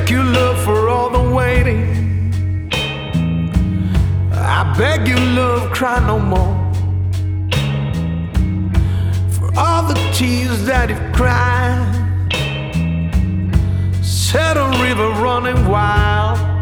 thank you, love, for all the waiting. I beg you, love, cry no more. For all the tears that you've cried, set a river running wild.